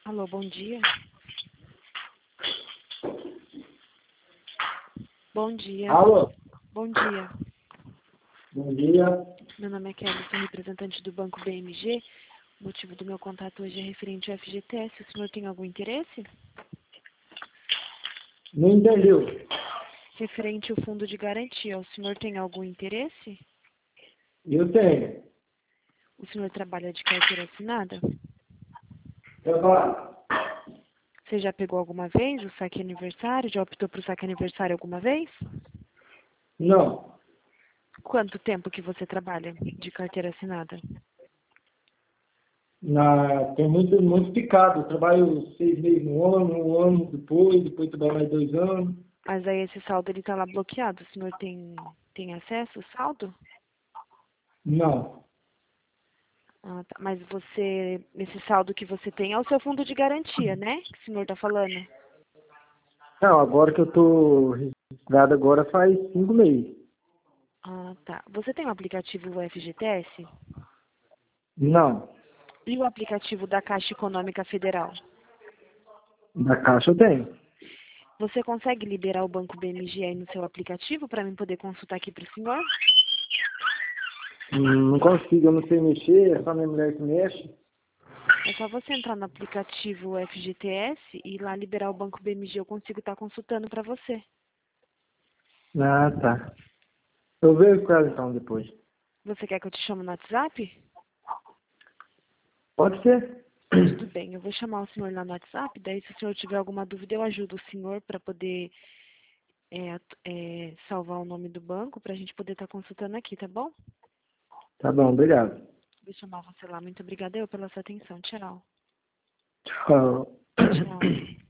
Alô, bom dia. Bom dia. Alô, Bom dia. bom dia. Meu nome é Kelly, sou representante do Banco BMG. O motivo do meu contato hoje é referente ao FGTS. O senhor tem algum interesse? Não entendeu? Referente ao fundo de garantia, o senhor tem algum interesse? Eu tenho. O senhor trabalha de carteira assinada? Trabalho. Você já pegou alguma vez o saque aniversário? Já optou por saque aniversário alguma vez? Não. Quanto tempo que você trabalha de carteira assinada? Tem muito picado. Eu trabalho 6 meses no ano, um ano depois trabalho mais 2 anos. Mas aí esse saldo ele está lá bloqueado. O senhor tem acesso ao saldo? Não. Ah, tá. Mas esse saldo que você tem é o seu fundo de garantia, né? Que o senhor está falando. Não, agora que eu tô registrado agora faz 5 meses. Ah, tá. Você tem o aplicativo FGTS? Não. E o aplicativo da Caixa Econômica Federal? Da Caixa eu tenho. Você consegue liberar o Banco BMG aí no seu aplicativo para mim poder consultar aqui para o senhor? Não consigo, eu não sei mexer, é só minha mulher que mexe. É só você entrar no aplicativo FGTS e lá liberar o Banco BMG. Eu consigo estar consultando para você. Ah, tá. Eu vejo com ela então depois. Você quer que eu te chame no WhatsApp? Pode ser? Tudo bem, eu vou chamar o senhor lá no WhatsApp. Daí, se o senhor tiver alguma dúvida, eu ajudo o senhor para poder salvar o nome do banco para a gente poder estar consultando aqui, tá bom? Tá bom, obrigado. Vou chamar você lá. Muito obrigada eu pela sua atenção. Tchau. Tchau. Tchau.